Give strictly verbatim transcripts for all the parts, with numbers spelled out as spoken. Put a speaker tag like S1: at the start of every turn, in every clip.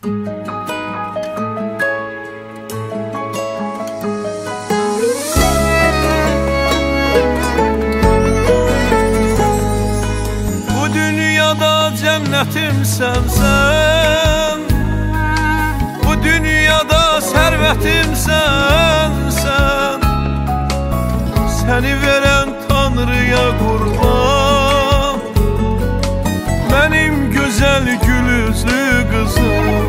S1: Bu dünyada cennətimsən sən, bu dünyada sərvətimsən sən. Səni verən Tanrıya qurban, mənim gözəl gül üzlü qızım.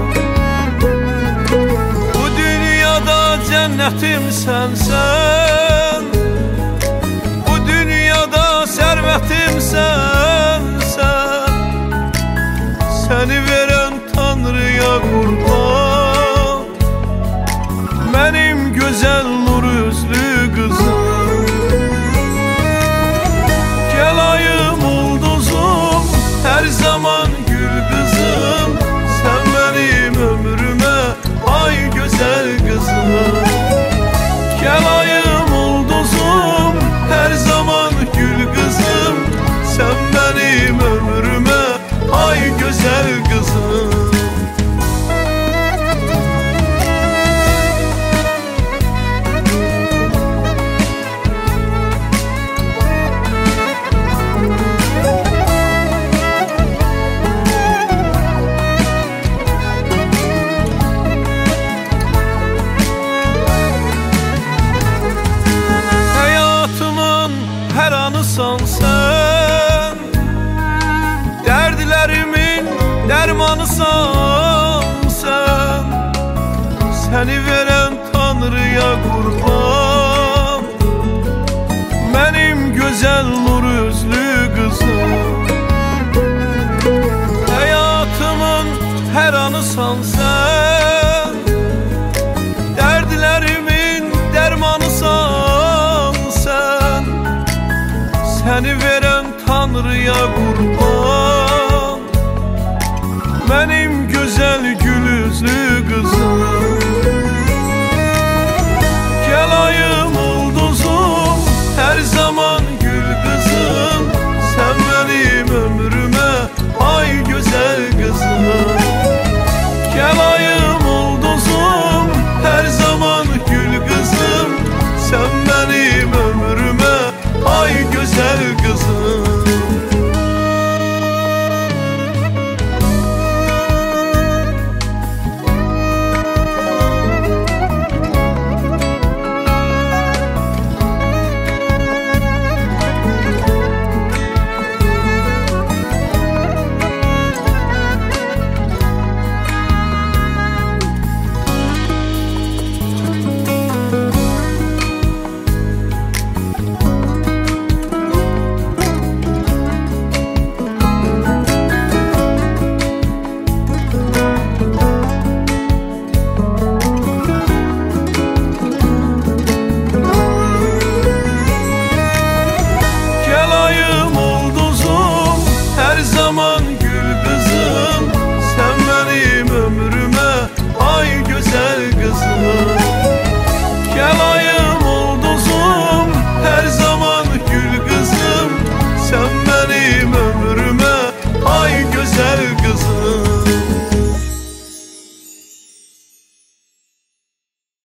S1: Bu dünyada cənnətimsən sən, bu dünyada sərvətimsən sən. Səni verən Tanrıya qurban, mənim gözəl nur üzlü qızım. Gel ayım ulduzum, her zaman gül kızım. Sen benim ömrüme ay güzel kızım. Gel ayım ulduzum, her zaman gül kızım. Sen benim ömrüme ay güzel kızım. Her anısan sen, derdlerimin dermanısan sen. Seni veren Tanrıya kurban, benim güzel nur üzlü kızım. Hayatımın her anısan sen, derdlerimin dermanısan sen. Seni veren Tanrıya kurban, benim